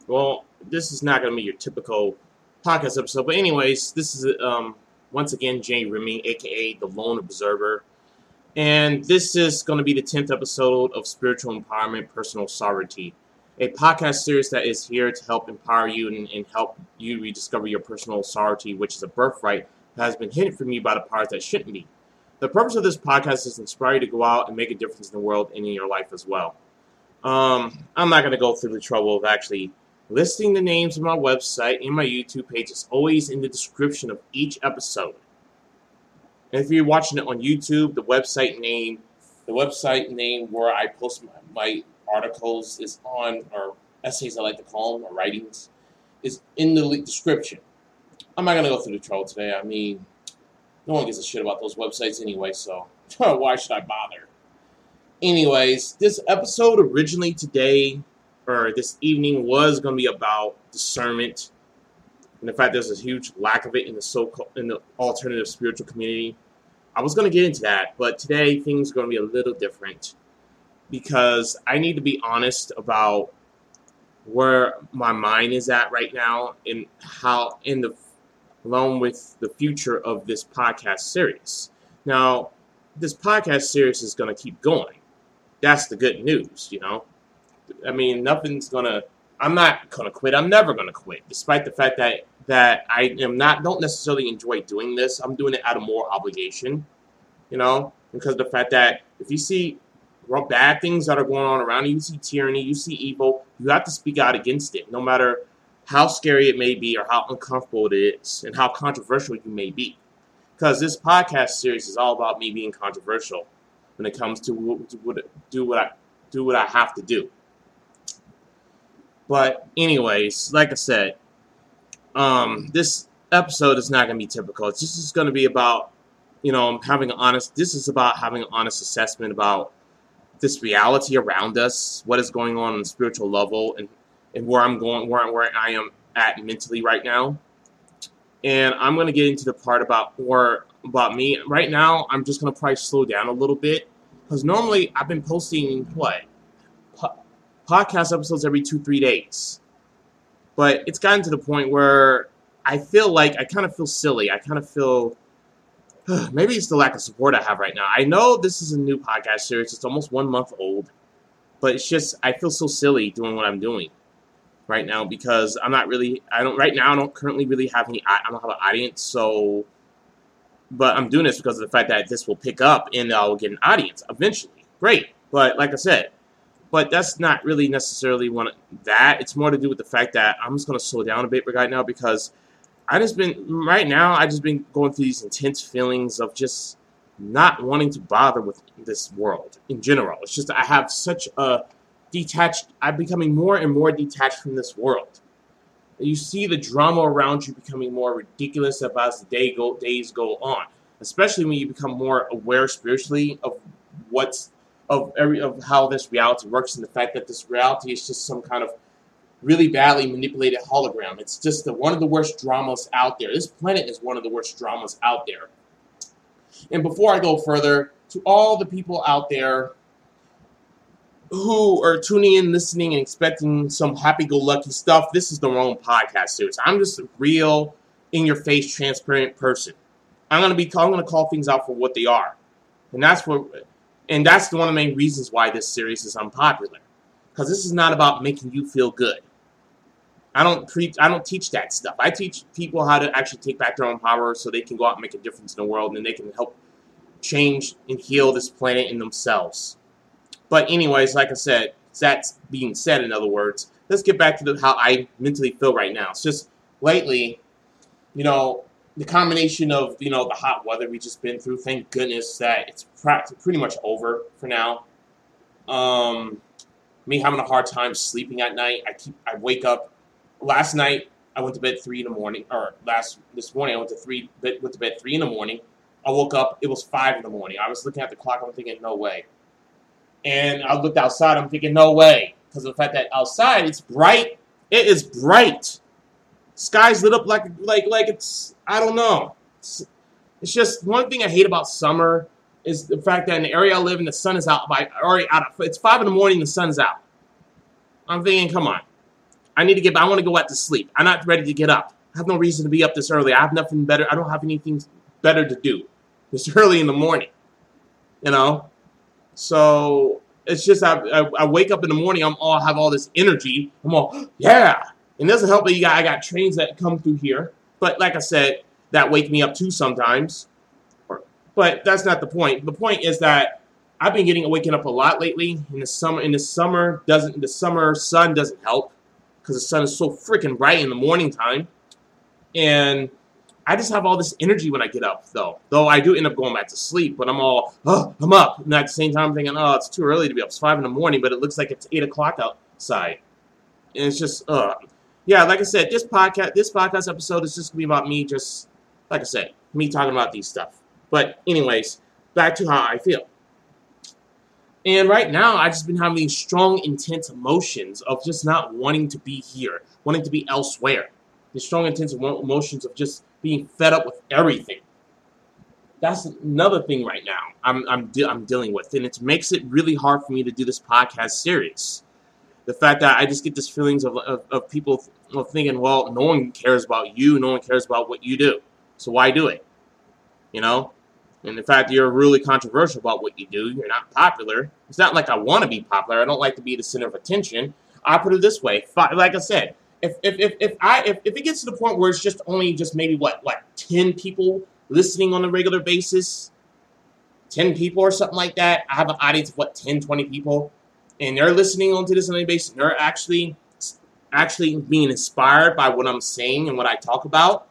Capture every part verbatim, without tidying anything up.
Well, this is not going to be your typical podcast episode, but anyways, this is um once again Jay Remy, aka the Lone Observer, and this is going to be the tenth episode of Spiritual Empowerment, Personal Sovereignty, a podcast series that is here to help empower you and, and help you rediscover your personal sovereignty, which is a birthright that has been hidden from you by the powers that shouldn't be. The purpose of this podcast is to inspire you to go out and make a difference in the world and in your life as well. Um, I'm not going to go through the trouble of actually listing the names of my website and my YouTube page. Is always in the description of each episode. And if you're watching it on YouTube, the website name, the website name where I post my, my articles is on, or essays I like to call them, or writings, is in the description. I'm not going to go through the trouble today. I mean, no one gives a shit about those websites anyway, so why should I bother? Anyways, this episode originally today, or this evening, was going to be about discernment. And in fact, there's a huge lack of it in the so-called, in the alternative spiritual community. I was going to get into that, but today things are going to be a little different because I need to be honest about where my mind is at right now and how, in the, along with the future of this podcast series. Now, this podcast series is going to keep going. That's the good news, you know. I mean, nothing's gonna. I'm not gonna quit. I'm never gonna quit, despite the fact that that I am not. Don't necessarily enjoy doing this. I'm doing it out of more obligation, you know, because of the fact that if you see bad things that are going on around you, you see tyranny, you see evil, you have to speak out against it, no matter how scary it may be or how uncomfortable it is, and how controversial you may be. Because this podcast series is all about me being controversial when it comes to, to, to do what I do what I have to do. But anyways, like I said, um, this episode is not going to be typical. It's just going to be about, you know, having an honest, this is about having an honest assessment about this reality around us, what is going on on the spiritual level, and, and where I'm going, where, where I am at mentally right now. And I'm going to get into the part about, or about me. Right now, I'm just going to probably slow down a little bit, because normally I've been posting, what? podcast episodes every two, three days. But it's gotten to the point where I feel like, I kind of feel silly. I kind of feel, maybe it's the lack of support I have right now. I know this is a new podcast series. It's almost one month old. But it's just, I feel so silly doing what I'm doing right now because I'm not really, I don't, right now I don't currently really have any, I don't have an audience. So, but I'm doing this because of the fact that this will pick up and I'll get an audience eventually. Great. But like I said, But that's not really necessarily one of that. It's more to do with the fact that I'm just going to slow down a bit right now because I just been, right now, I just been going through these intense feelings of just not wanting to bother with this world in general. It's just I have such a detached, I'm becoming more and more detached from this world. You see the drama around you becoming more ridiculous as the day go, days go on, especially when you become more aware spiritually of what's of every of how this reality works and the fact that this reality is just some kind of really badly manipulated hologram. It's just the, one of the worst dramas out there. This planet is one of the worst dramas out there. And before I go further, to all the people out there who are tuning in, listening, and expecting some happy-go-lucky stuff, this is the wrong podcast series. I'm just a real, in-your-face, transparent person. I'm gonna be I'm gonna call things out for what they are, and that's what. And that's one of the main reasons why this series is unpopular. Because this is not about making you feel good. I don't preach, I don't teach that stuff. I teach people how to actually take back their own power so they can go out and make a difference in the world and they can help change and heal this planet and themselves. But anyways, like I said, that's being said, in other words, let's get back to the, how I mentally feel right now. It's just lately, you know, the combination of, you know, the hot weather we just been through, thank goodness that it's pretty much over for now. Um, me having a hard time sleeping at night. I keep, I wake up, last night I went to bed three in the morning, or last, this morning I went to three, went to bed three in the morning. I woke up, it was five in the morning. I was looking at the clock, I'm thinking, no way. And I looked outside, I'm thinking, no way. Because of the fact that outside it's bright, it is bright. Sky's lit up like like like it's, I don't know. It's, it's just one thing I hate about summer is the fact that in the area I live in, the sun is out by already out of, it's five in the morning, the sun's out. I'm thinking, come on. I need to get, I want to go back to sleep. I'm not ready to get up. I have no reason to be up this early. I have nothing better. I don't have anything better to do this early in the morning, you know? So it's just, I, I, I wake up in the morning, I'm all, have all this energy. I'm all, yeah. And it doesn't help that you got, I got trains that come through here. But like I said, that wake me up too sometimes. But that's not the point. The point is that I've been getting waking up a lot lately. In the summer, in the summer doesn't the summer sun doesn't help because the sun is so freaking bright in the morning time, and I just have all this energy when I get up. Though, though I do end up going back to sleep, but I'm all, oh, I'm up, and at the same time I'm thinking, oh, it's too early to be up. It's five in the morning, but it looks like it's eight o'clock outside, and it's just, uh, yeah. Like I said, this podcast, this podcast episode is just gonna be about me, just like I said, me talking about these stuff. But anyways, back to how I feel. And right now, I've just been having these strong, intense emotions of just not wanting to be here, wanting to be elsewhere. The strong, intense emotions of just being fed up with everything. That's another thing right now I'm I'm de- I'm dealing with, and it makes it really hard for me to do this podcast series. The fact that I just get this feelings of of, of people thinking, well, no one cares about you, no one cares about what you do, so why do it? You know? And the fact that you're really controversial about what you do, you're not popular. It's not like I want to be popular. I don't like to be the center of attention. I put it this way. Like I said, if if if, if I if, if it gets to the point where it's just only just maybe what like ten people listening on a regular basis, ten people or something like that. I have an audience of what ten, twenty people, and they're listening onto this on a basis. And they're actually actually being inspired by what I'm saying and what I talk about.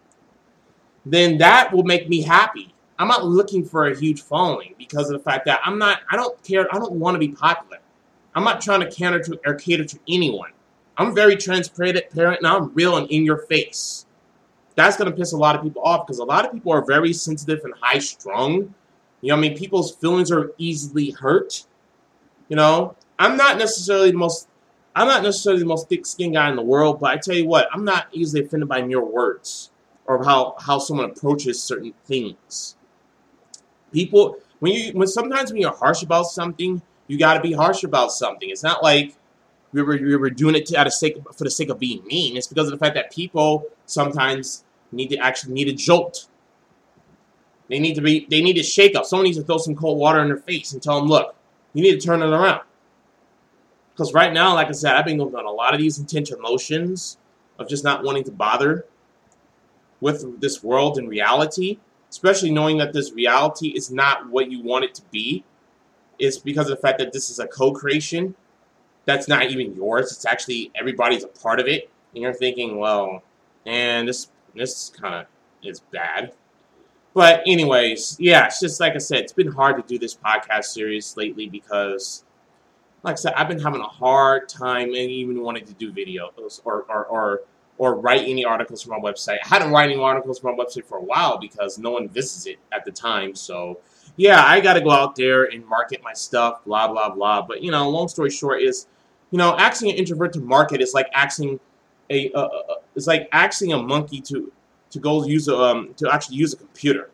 Then that will make me happy. I'm not looking for a huge following because of the fact that I'm not, I don't care, I don't want to be popular. I'm not trying to cater to or cater to anyone. I'm very transparent and I'm real and in your face. That's going to piss a lot of people off because a lot of people are very sensitive and high strung. You know what I mean? People's feelings are easily hurt. You know, I'm not necessarily the most, I'm not necessarily the most thick-skinned guy in the world, but I tell you what, I'm not easily offended by mere words or how, how someone approaches certain things. People, when you, when sometimes when you're harsh about something, you got to be harsh about something. It's not like we were, we were doing it to, out of sake, for the sake of being mean. It's because of the fact that people sometimes need to actually need a jolt. They need to be, they need to shake up. Someone needs to throw some cold water in their face and tell them, look, you need to turn it around. Because right now, like I said, I've been going on a lot of these intense emotions of just not wanting to bother with this world and reality. Especially knowing that this reality is not what you want it to be. It's because of the fact that this is a co-creation. That's not even yours. It's actually everybody's a part of it. And you're thinking, well, man, this this kind of is bad. But anyways, yeah, it's just like I said, it's been hard to do this podcast series lately because, like I said, I've been having a hard time and even wanting to do videos or or or or write any articles for my website. I hadn't write any articles for my website for a while because no one visits it at the time. So, yeah, I got to go out there and market my stuff, blah, blah, blah. But, you know, long story short is, you know, asking an introvert to market is like asking a, uh, uh, it's like asking a monkey to, to go use a, um, to actually use a computer.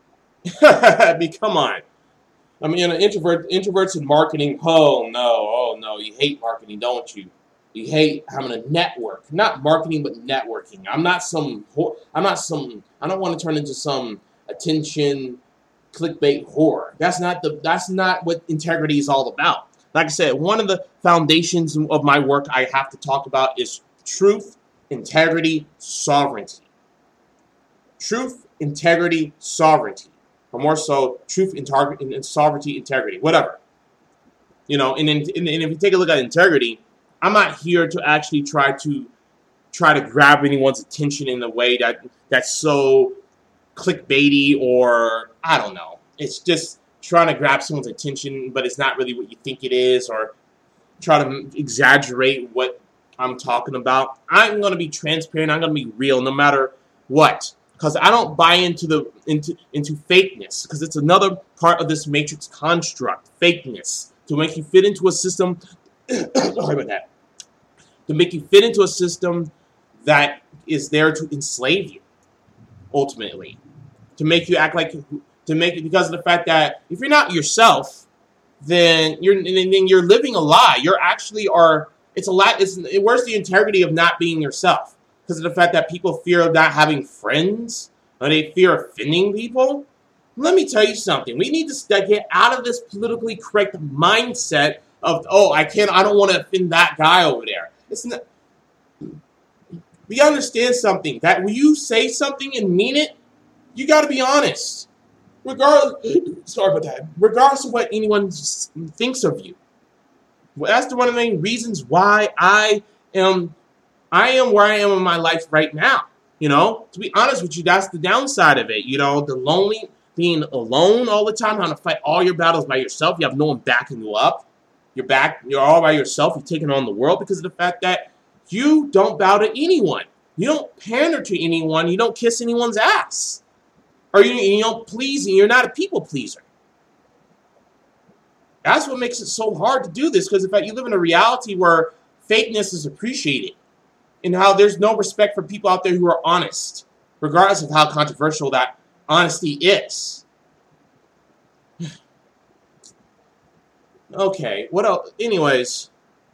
I mean, come on. I mean, an introvert, introverts in marketing, oh, no, oh, no, you hate marketing, don't you? You hate having a network, not marketing, but networking. I'm not some, I'm not some, I don't want to turn into some attention clickbait whore. That's not the, that's not what integrity is all about. Like I said, one of the foundations of my work I have to talk about is truth, integrity, sovereignty. Truth, integrity, sovereignty. Or more so, truth, integrity, and sovereignty, integrity, whatever. You know, and, then, and, and if you take a look at integrity, I'm not here to actually try to try to grab anyone's attention in a way that that's so clickbaity or I don't know. It's just trying to grab someone's attention, but it's not really what you think it is, or try to exaggerate what I'm talking about. I'm going to be transparent. I'm going to be real, no matter what, because I don't buy into the into into fakeness, because it's another part of this matrix construct, fakeness, to make you fit into a system. Sorry about that. To make you fit into a system that is there to enslave you, ultimately. To make you act like, to make it, because of the fact that if you're not yourself, then you're then you're living a lie. You're actually are It's a lot. It's where's the integrity of not being yourself? Because of the fact that people fear not having friends, or they fear offending people. Let me tell you something. We need to get out of this politically correct mindset of, oh, I can't, I don't want to offend that guy over there. It's not. We understand something, that when you say something and mean it, you got to be honest. Regardless, sorry about that. Regardless of what anyone thinks of you. Well, that's the one of the main reasons why I am, I am where I am in my life right now. You know, to be honest with you, that's the downside of it. You know, the lonely, being alone all the time, having to fight all your battles by yourself. You have no one backing you up. You're back. You're all by yourself. You're taking on the world because of the fact that you don't bow to anyone. You don't pander to anyone. You don't kiss anyone's ass. Or you, you don't please, and you're not a people pleaser. That's what makes it so hard to do this, because in fact, you live in a reality where fakeness is appreciated, and how there's no respect for people out there who are honest, regardless of how controversial that honesty is. Okay, what else? Anyways,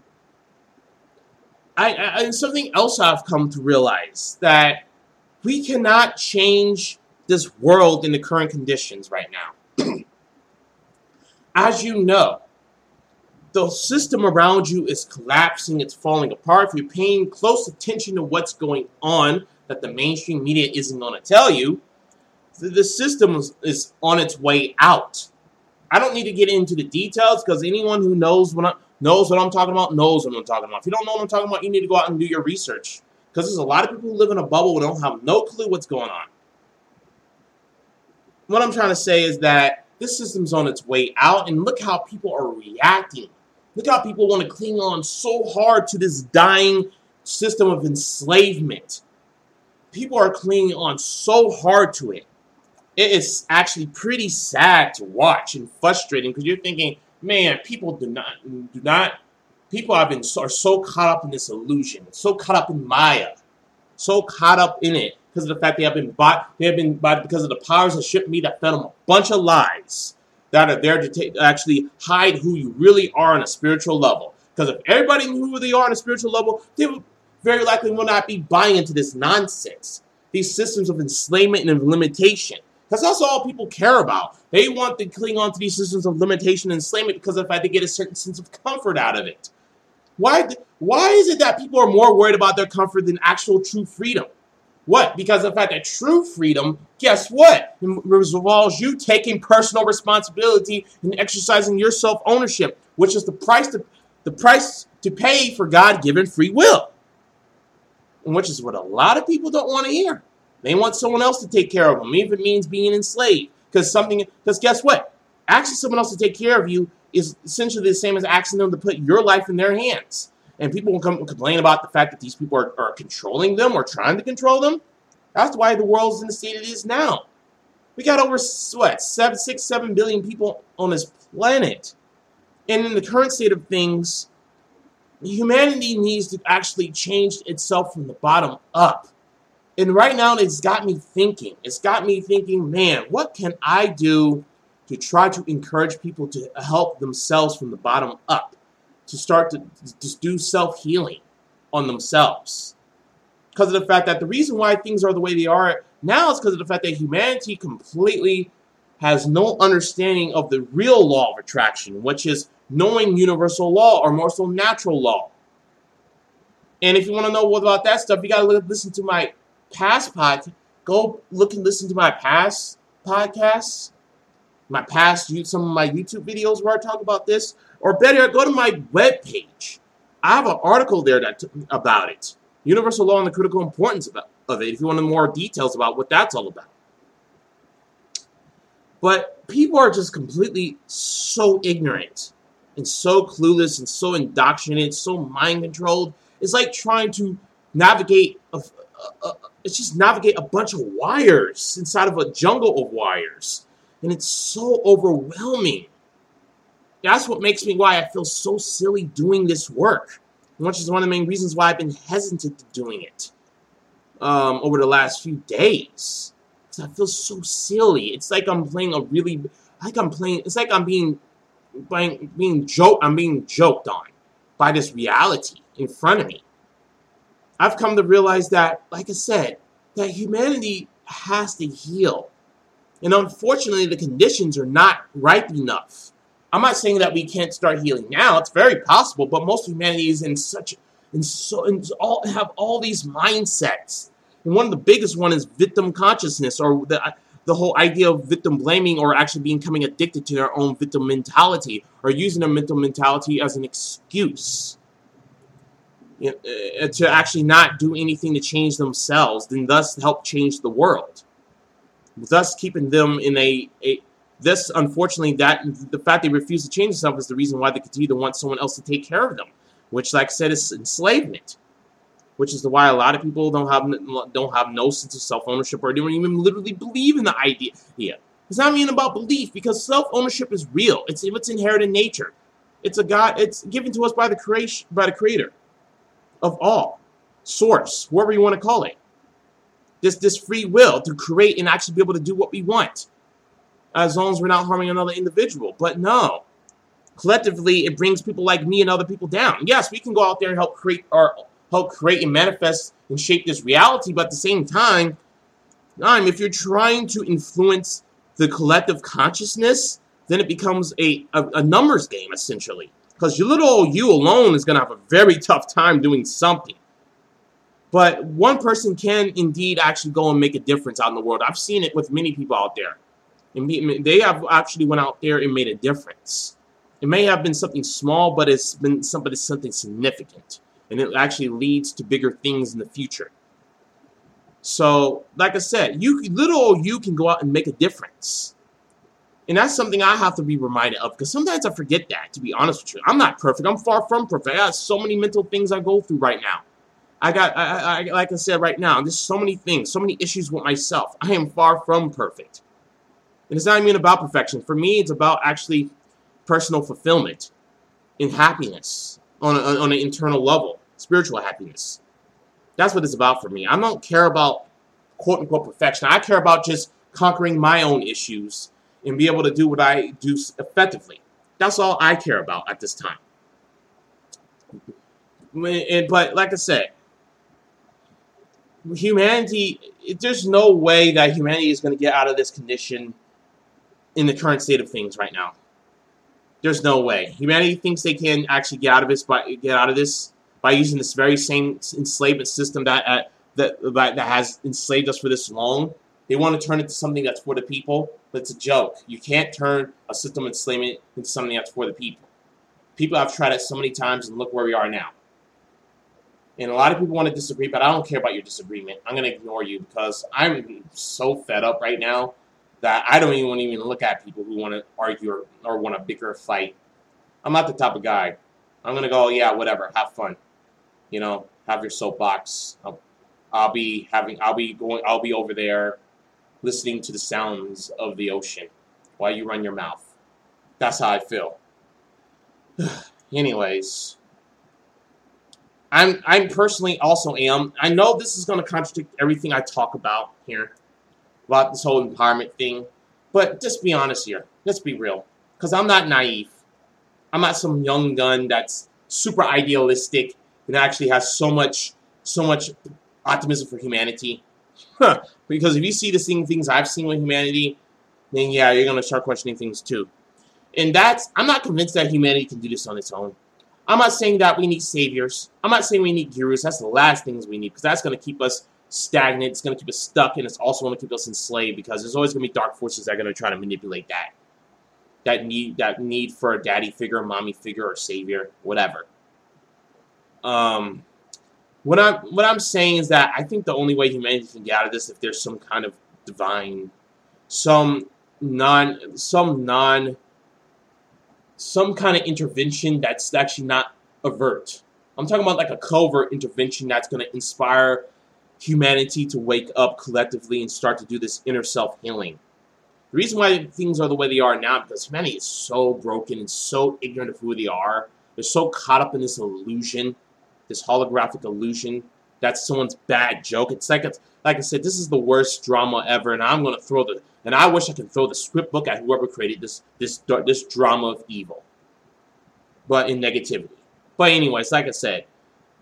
I, I and something else I've come to realize, that we cannot change this world in the current conditions right now. As you know, the system around you is collapsing, it's falling apart. If you're paying close attention to what's going on that the mainstream media isn't going to tell you, the, the system is, is on its way out. I don't need to get into the details, because anyone who knows what, I, knows what I'm talking about knows what I'm talking about. If you don't know what I'm talking about, you need to go out and do your research, because there's a lot of people who live in a bubble who don't have no clue what's going on. What I'm trying to say is that this system's on its way out, and look how people are reacting. Look how people want to cling on so hard to this dying system of enslavement. People are clinging on so hard to it. It is actually pretty sad to watch and frustrating, because you're thinking, man, people do not, do not, people have been so, are so caught up in this illusion, so caught up in Maya, so caught up in it. Because of the fact they have been bought, they have been bought because of the powers that ship me that fed them a bunch of lies that are there to take, actually hide who you really are on a spiritual level. Because if everybody knew who they are on a spiritual level, they would very likely will not be buying into this nonsense. These systems of enslavement and of limitation. Because that's all people care about. They want to cling on to these systems of limitation and enslavement because of the fact they get a certain sense of comfort out of it. Why, why is it that people are more worried about their comfort than actual true freedom? What? Because of the fact that true freedom, guess what? It involves you taking personal responsibility and exercising your self-ownership, which is the price to, the price to pay for God-given free will. And which is what a lot of people don't want to hear. They want someone else to take care of them, even if it means being enslaved. Because something, because guess what? Asking someone else to take care of you is essentially the same as asking them to put your life in their hands. And people will come complain about the fact that these people are, are controlling them or trying to control them. That's why the world's in the state it is now. We got over, what, seven, six, seven billion people on this planet. And in the current state of things, humanity needs to actually change itself from the bottom up. And right now, it's got me thinking. It's got me thinking, man, what can I do to try to encourage people to help themselves from the bottom up? To start to just do self-healing on themselves. Because of the fact that the reason why things are the way they are now is because of the fact that humanity completely has no understanding of the real law of attraction, which is knowing universal law, or more so natural law. And if you want to know more about that stuff, you got to listen to my past podcast. Go look and listen to my past podcasts, my past, some of my YouTube videos where I talk about this. Or better, go to my webpage. I have an article there that t- about it. Universal law and the critical importance of it, of it, if you want more details about what that's all about. But people are just completely so ignorant and so clueless and so indoctrinated, so mind-controlled. It's like trying to navigate, a, a, a, it's just navigate a bunch of wires inside of a jungle of wires. And it's so overwhelming. That's what makes me why I feel so silly doing this work, which is one of the main reasons why I've been hesitant to doing it um, over the last few days. Because I feel so silly. It's like I'm playing a really, like I'm playing. It's like I'm being, being, being joke. I'm being joked on by this reality. in front of me. I've come to realize that, like I said, that humanity has to heal. And unfortunately, the conditions are not ripe enough. I'm not saying that we can't start healing now. It's very possible, but most humanity is in such, in so, in all have all these mindsets. And one of the biggest one is victim consciousness, or the the whole idea of victim blaming, or actually becoming addicted to their own victim mentality, or using their mental mentality as an excuse, you know, uh, to actually not do anything to change themselves, then thus help change the world. Thus keeping them in a, a this, unfortunately, that the fact they refuse to change themselves is the reason why they continue to want someone else to take care of them, which, like I said, is enslavement. Which is why a lot of people don't have don't have no sense of self-ownership, or don't even literally believe in the idea. Yeah, it's not even about belief, because self-ownership is real. It's it's inherent in nature. It's a God. It's given to us by the creation, by the Creator of all, Source, whoever you want to call it. This this free will to create and actually be able to do what we want, as long as we're not harming another individual. But no, collectively, it brings people like me and other people down. Yes, we can go out there and help create our. help create and manifest and shape this reality, but at the same time, um, if you're trying to influence the collective consciousness, then it becomes a, a, a numbers game, essentially. Because your little old you alone is going to have a very tough time doing something. But one person can indeed actually go and make a difference out in the world. I've seen it with many people out there. And they have actually went out there and made a difference. It may have been something small, but it's been something, something significant. And it actually leads to bigger things in the future. So, like I said, you little old you can go out and make a difference. And that's something I have to be reminded of, because sometimes I forget that, to be honest with you. I'm not perfect. I'm far from perfect. I got so many mental things I go through right now. I got, I, I, like I said right now, there's so many things, so many issues with myself. I am far from perfect. And it's not even about perfection. For me, it's about actually personal fulfillment and happiness. On, a, on an internal level, spiritual happiness. That's what it's about for me. I don't care about quote-unquote perfection. I care about just conquering my own issues and be able to do what I do effectively. That's all I care about at this time. And, but like I said, humanity, there's no way that humanity is going to get out of this condition in the current state of things right now. There's no way. Humanity thinks they can actually get out of this by get out of this by using this very same enslavement system that uh, that that has enslaved us for this long. They want to turn it to something that's for the people, but it's a joke. You can't turn a system of enslavement into something that's for the people. People have tried it so many times, and look where we are now. And a lot of people want to disagree, but I don't care about your disagreement. I'm going to ignore you, because I'm so fed up right now that I don't even want to even look at people who want to argue or, or want a bigger fight. I'm not the type of guy. I'm going to go, yeah, whatever, have fun. You know, have your soapbox. I'll, I'll be having, I'll be going, I'll be over there listening to the sounds of the ocean while you run your mouth. That's how I feel. Anyways, I'm, I'm personally also am, I know this is going to contradict everything I talk about here, about this whole empowerment thing, but just be honest here. Let's be real. Because I'm not naive. I'm not some young gun that's super idealistic and actually has so much, so much optimism for humanity. Huh. Because if you see the same things I've seen with humanity, then yeah, you're going to start questioning things too. And that's, I'm not convinced that humanity can do this on its own. I'm not saying that we need saviors. I'm not saying we need gurus. That's the last things we need, because that's going to keep us stagnant. It's going to keep us stuck, and it's also going to keep us enslaved, because there's always going to be dark forces that are going to try to manipulate that. That need, that need for a daddy figure, a mommy figure, or savior, whatever. Um, what I'm, what I'm saying is that I think the only way humanity can get out of this, if there's some kind of divine, some non, some non, some kind of intervention that's actually not overt. I'm talking about like a covert intervention that's going to inspire humanity to wake up collectively and start to do this inner self-healing. The reason why things are the way they are now, because humanity is so broken and so ignorant of who they are. They're so caught up in this illusion, this holographic illusion. That's someone's bad joke. It's like, it's, like I said, this is the worst drama ever, and I'm going to throw the, and I wish I could throw the script book at whoever created this, this, this drama of evil, but in negativity. But anyways, like I said,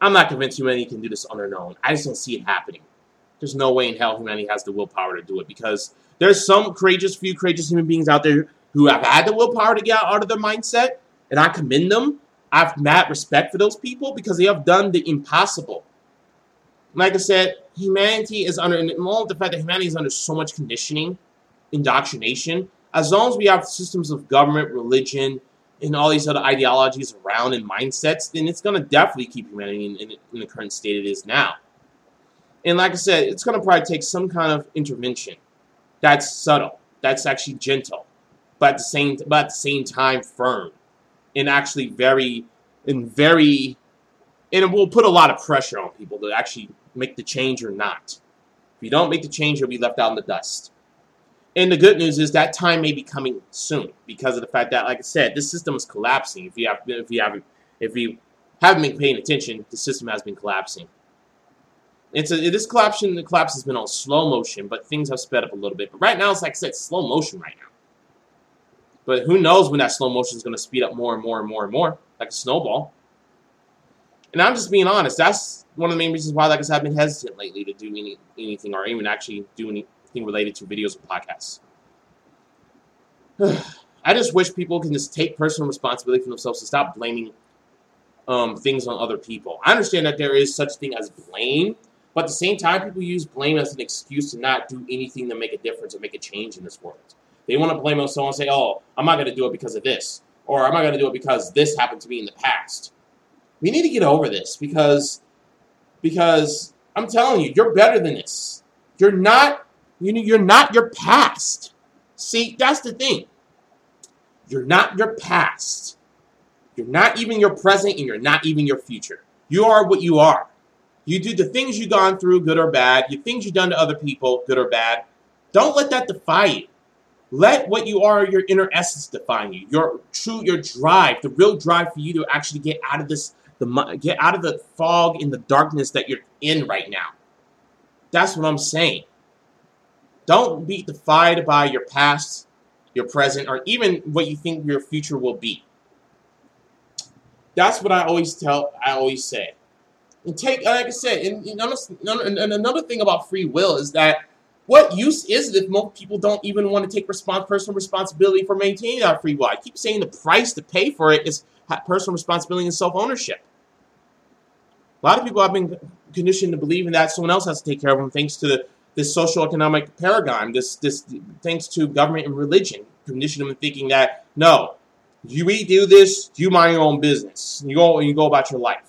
I'm not convinced humanity can do this on their own. I just don't see it happening. There's no way in hell humanity has the willpower to do it, because there's some courageous, few courageous human beings out there who have had the willpower to get out of their mindset, and I commend them. I have mad respect for those people because they have done the impossible. Like I said, humanity is under, and along with the fact that humanity is under so much conditioning, indoctrination, as long as we have systems of government, religion, and all these other ideologies around and mindsets, then it's going to definitely keep humanity in, in, in the current state it is now. And like I said, it's going to probably take some kind of intervention that's subtle, that's actually gentle, but at the same, but at the same time firm, and actually very, and very, and it will put a lot of pressure on people to actually make the change or not. If you don't make the change, you'll be left out in the dust. And the good news is that time may be coming soon, because of the fact that, like I said, this system is collapsing. If you have, if you haven't, if you haven't been paying attention, the system has been collapsing. It's a, this collapse, the collapse has been on slow motion, but things have sped up a little bit. But right now, it's like I said, slow motion right now. But who knows when that slow motion is going to speed up more and more and more and more, like a snowball. And I'm just being honest. That's one of the main reasons why, like I said, I've been hesitant lately to do any, anything or even actually do anything related to videos or podcasts. I just wish people can just take personal responsibility for themselves and stop blaming um, things on other people. I understand that there is such thing as blame, but at the same time, people use blame as an excuse to not do anything to make a difference or make a change in this world. They want to blame on someone and say, oh, I'm not going to do it because of this, or I'm not going to do it because this happened to me in the past. We need to get over this because, because I'm telling you, you're better than this. You're not, you know, you're not your past. See, that's the thing. You're not your past. You're not even your present, and you're not even your future. You are what you are. You do the things you've gone through, good or bad, the things you've done to other people, good or bad. Don't let that define you. Let what you are, your inner essence, define you. Your true, your drive, the real drive for you to actually get out of this, the get out of the fog and the darkness that you're in right now. That's what I'm saying. Don't be defined by your past, your present, or even what you think your future will be. That's what I always tell. I always say. And take, like I said, and, and, and another thing about free will is that what use is it if most people don't even want to take respons- personal responsibility for maintaining that free will? I keep saying the price to pay for it is personal responsibility and self-ownership. A lot of people have been conditioned to believe in that someone else has to take care of them thanks to the, this social-economic paradigm, this, this, thanks to government and religion, conditioning them thinking that, no, you we do this, you mind your own business. You go, you go about your life.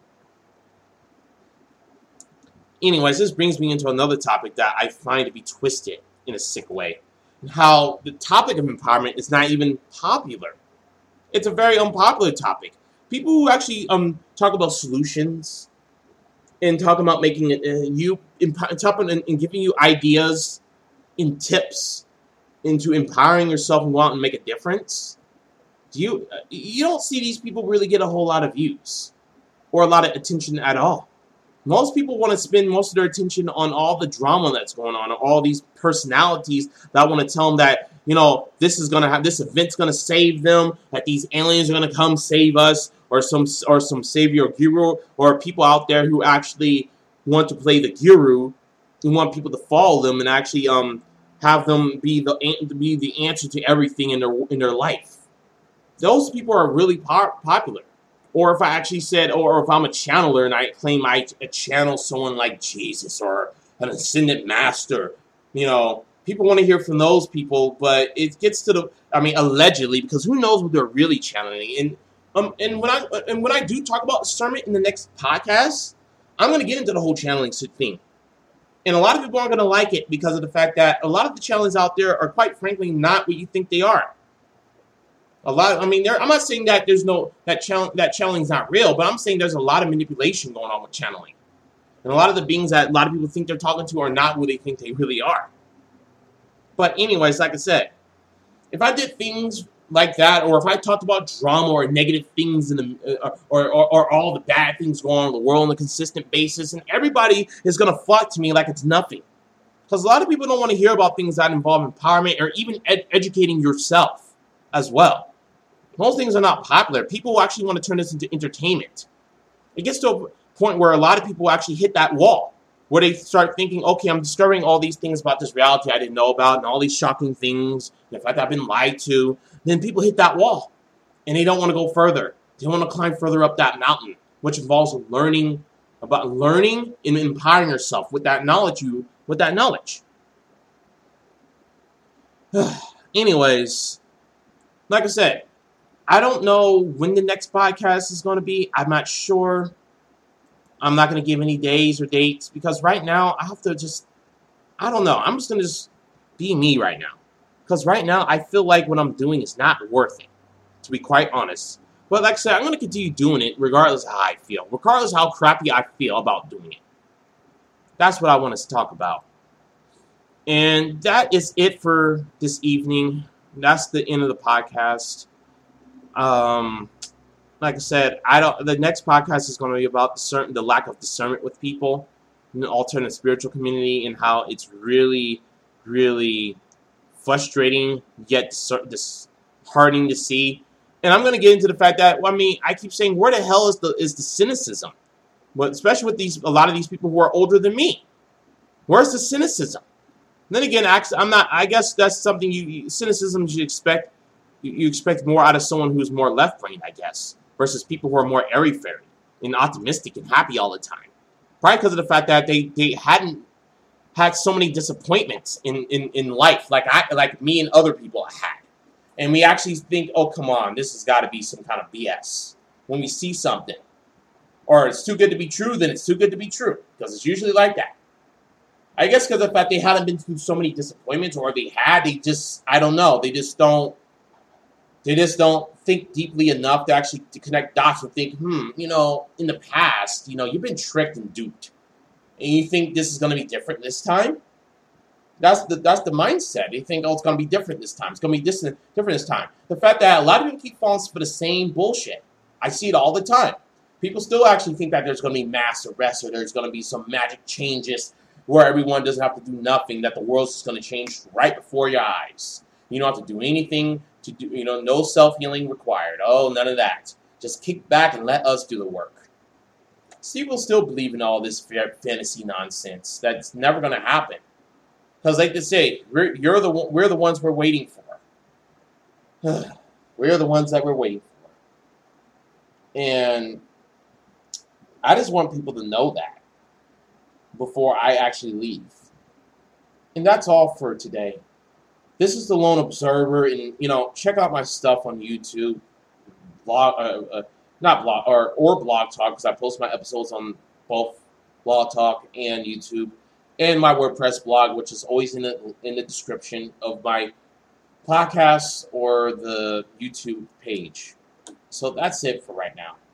Anyways, this brings me into another topic that I find to be twisted in a sick way. How the topic of empowerment is not even popular. It's a very unpopular topic. People who actually um talk about solutions and talk about making it, uh, you, talking and, and giving you ideas and tips into empowering yourself and go out and make a difference. Do you, uh, you don't see these people really get a whole lot of views or a lot of attention at all. Most people want to spend most of their attention on all the drama that's going on, all these personalities that want to tell them that, you know, this is going to have, this event's going to save them, that these aliens are going to come save us, or some, or some savior or guru, or people out there who actually want to play the guru, who want people to follow them and actually um have them be the be the answer to everything in their in their life. Those people are really po- popular. Or if I actually said, or if I'm a channeler and I claim I channel someone like Jesus or an ascended master, you know, people want to hear from those people, but it gets to the, I mean, allegedly, because who knows what they're really channeling. And um, and when I and when I do talk about discernment in the next podcast, I'm going to get into the whole channeling thing. And a lot of people aren't going to like it because of the fact that a lot of the channelings out there are, quite frankly, not what you think they are. A lot. I mean, there, I'm not saying that there's no that channel that channeling's not real, but I'm saying there's a lot of manipulation going on with channeling, and a lot of the beings that a lot of people think they're talking to are not who they think they really are. But anyways, like I said, if I did things like that, or if I talked about drama or negative things in the, uh, or, or or all the bad things going on in the world on a consistent basis, and everybody is gonna flock to me like it's nothing, because a lot of people don't want to hear about things that involve empowerment or even ed- educating yourself as well. Most things are not popular. People actually want to turn this into entertainment. It gets to, point where a lot of people actually hit that wall, where they start thinking, okay, I'm discovering all these things about this reality I didn't know about, and all these shocking things, and the fact that I've been lied to. Then people hit that wall, and they don't want to go further. They want to climb further up that mountain, which involves learning about learning and empowering yourself with that knowledge. You with that knowledge. Anyways, like I said, I don't know when the next podcast is going to be. I'm not sure. I'm not going to give any days or dates because right now I have to just, I don't know. I'm just going to just be me right now. Because right now I feel like what I'm doing is not worth it, to be quite honest. But like I said, I'm going to continue doing it regardless of how I feel. Regardless of how crappy I feel about doing it. That's what I want us to talk about. And that is it for this evening. That's the end of the podcast. Um, like I said, I don't. The next podcast is going to be about the certain the lack of discernment with people in the alternative spiritual community and how it's really, really frustrating yet disheartening to see. And I'm going to get into the fact that well, I mean, I keep saying, where the hell is the is the cynicism? But especially with these a lot of these people who are older than me, where's the cynicism? And then again, I'm not. I guess that's something you, you cynicism you expect. You, you expect more out of someone who's more left-brained, I guess, versus people who are more airy-fairy and optimistic and happy all the time. Probably because of the fact that they, they hadn't had so many disappointments in, in, in life, like I like me and other people had. And we actually think, oh come on, this has got to be some kind of B S. When we see something, or it's too good to be true, then it's too good to be true, because it's usually like that. I guess because of the fact they hadn't been through so many disappointments, or they had, they just, I don't know, they just don't, they just don't think deeply enough to actually to connect dots and think, hmm, you know, in the past, you know, you've been tricked and duped, and you think this is going to be different this time? That's the that's the mindset. They think, oh, it's going to be different this time. It's going to be this, different this time. The fact that a lot of people keep falling for the same bullshit. I see it all the time. People still actually think that there's going to be mass arrests or there's going to be some magic changes where everyone doesn't have to do nothing, that the world's just going to change right before your eyes. You don't have to do anything to do, you know, no self-healing required. Oh, none of that. Just kick back and let us do the work. So people still believe in all this fantasy nonsense. That's never going to happen. Because like they say, we're, you're the, we're the ones we're waiting for. We're the ones that we're waiting for. And I just want people to know that before I actually leave. And that's all for today. This is the Lone Observer, and you know, check out my stuff on YouTube, blog, uh, uh, not blog or or Blog Talk, because I post my episodes on both Blog Talk and YouTube, and my WordPress blog, which is always in the in the description of my podcast or the YouTube page. So that's it for right now.